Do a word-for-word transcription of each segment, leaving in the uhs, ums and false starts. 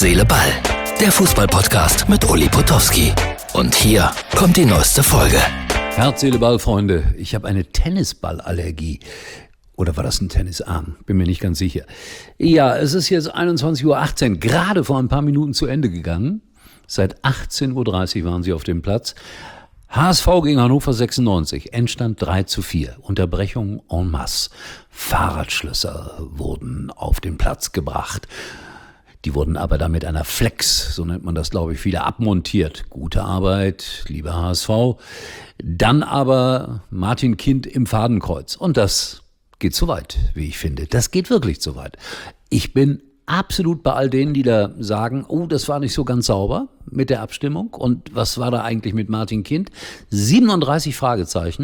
Seele, Ball. Der Fußball-Podcast mit Uli Potowski. Und hier kommt die neueste Folge. Herz, Seele, Ball, Freunde. Ich habe eine Tennisballallergie. Oder war das ein Tennisarm? Bin mir nicht ganz sicher. Ja, es ist jetzt einundzwanzig Uhr achtzehn, gerade vor ein paar Minuten zu Ende gegangen. Seit achtzehn Uhr dreißig waren sie auf dem Platz. H S V gegen Hannover sechsundneunzig, Endstand drei zu vier, Unterbrechung en masse. Fahrradschlösser wurden auf den Platz gebracht. Die wurden aber dann mit einer Flex, so nennt man das, glaube ich, wieder abmontiert. Gute Arbeit, lieber H S V. Dann aber Martin Kind im Fadenkreuz. Und das geht zu weit, wie ich finde. Das geht wirklich zu weit. Ich bin absolut bei all denen, die da sagen, oh, das war nicht so ganz sauber mit der Abstimmung. Und was war da eigentlich mit Martin Kind? siebenunddreißig Fragezeichen.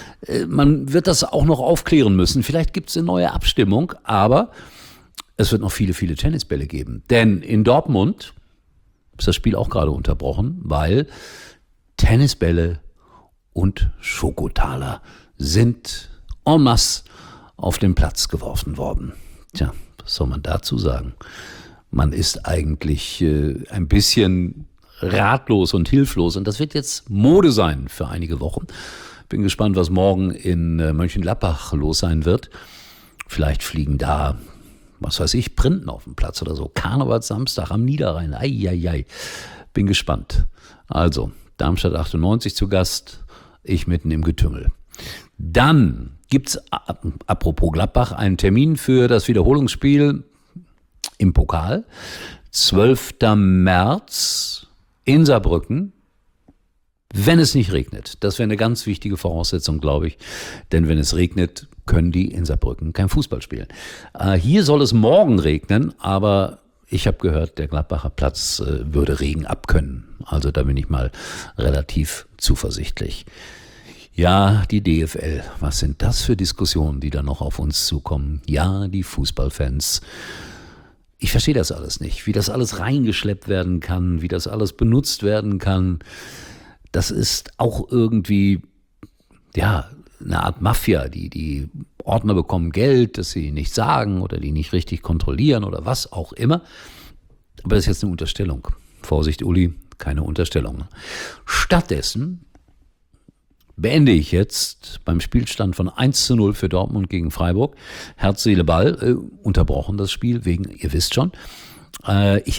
Man wird das auch noch aufklären müssen. Vielleicht gibt es eine neue Abstimmung, aber es wird noch viele, viele Tennisbälle geben. Denn in Dortmund ist das Spiel auch gerade unterbrochen, weil Tennisbälle und Schokotaler sind en masse auf den Platz geworfen worden. Tja, was soll man dazu sagen? Man ist eigentlich äh, ein bisschen ratlos und hilflos. Und das wird jetzt Mode sein für einige Wochen. Bin gespannt, was morgen in äh, Mönchengladbach los sein wird. Vielleicht fliegen da, was weiß ich, Printen auf dem Platz oder so. Karnevalssamstag am Niederrhein. Eieiei. Bin gespannt. Also, Darmstadt achtundneunzig zu Gast. Ich mitten im Getümmel. Dann gibt's, apropos Gladbach, einen Termin für das Wiederholungsspiel im Pokal. zwölften März in Saarbrücken, wenn es nicht regnet. Das wäre eine ganz wichtige Voraussetzung, glaube ich. Denn wenn es regnet, können die in Saarbrücken kein Fußball spielen. Äh, hier soll es morgen regnen, aber ich habe gehört, der Gladbacher Platz äh, würde Regen abkönnen. Also da bin ich mal relativ zuversichtlich. Ja, die D F L, was sind das für Diskussionen, die da noch auf uns zukommen? Ja, die Fußballfans. Ich verstehe das alles nicht, wie das alles reingeschleppt werden kann, wie das alles benutzt werden kann. Das ist auch irgendwie, ja, eine Art Mafia. Die, die Ordner bekommen Geld, das sie nicht sagen oder die nicht richtig kontrollieren oder was auch immer. Aber das ist jetzt eine Unterstellung. Vorsicht, Uli, keine Unterstellung. Stattdessen beende ich jetzt beim Spielstand von eins zu null für Dortmund gegen Freiburg. Herz, Seele, Ball, äh, unterbrochen das Spiel wegen, ihr wisst schon. Äh, ich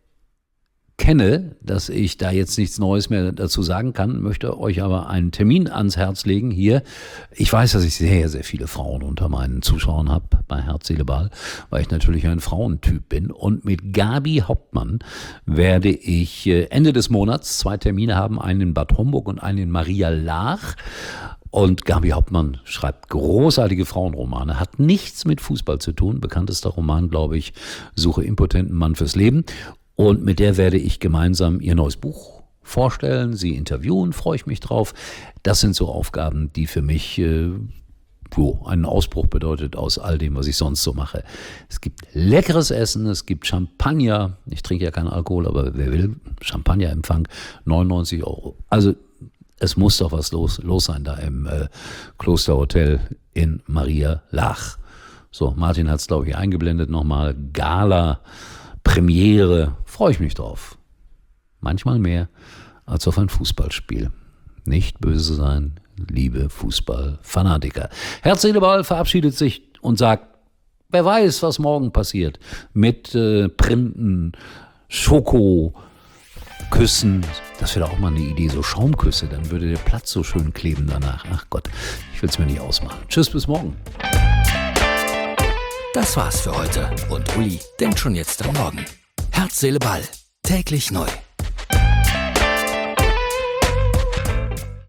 erkenne, dass ich da jetzt nichts Neues mehr dazu sagen kann, möchte euch aber einen Termin ans Herz legen hier. Ich weiß, dass ich sehr, sehr viele Frauen unter meinen Zuschauern habe bei Herz, Seele, Ball, weil ich natürlich ein Frauentyp bin. Und mit Gabi Hauptmann werde ich Ende des Monats zwei Termine haben, einen in Bad Homburg und einen in Maria Laach. Und Gabi Hauptmann schreibt großartige Frauenromane, hat nichts mit Fußball zu tun. Bekanntester Roman, glaube ich, Suche impotenten Mann fürs Leben. Und mit der werde ich gemeinsam ihr neues Buch vorstellen, sie interviewen, freue ich mich drauf. Das sind so Aufgaben, die für mich äh, oh, einen Ausbruch bedeutet aus all dem, was ich sonst so mache. Es gibt leckeres Essen, es gibt Champagner. Ich trinke ja keinen Alkohol, aber wer will, Champagnerempfang, neunundneunzig Euro. Also es muss doch was los, los sein da im äh, Klosterhotel in Maria Laach. So, Martin hat es, glaube ich, eingeblendet nochmal. Gala, Premiere, freue ich mich drauf. Manchmal mehr als auf ein Fußballspiel. Nicht böse sein, liebe Fußballfanatiker. Herz, Seele, Ball verabschiedet sich und sagt, wer weiß, was morgen passiert. Mit äh, Printen, Schoko, Küssen. Das wäre auch mal eine Idee, so Schaumküsse. Dann würde der Platz so schön kleben danach. Ach Gott, ich will es mir nicht ausmachen. Tschüss, bis morgen. Das war's für heute. Und Uli denkt schon jetzt am Morgen. Herz, Seele, Ball. Täglich neu.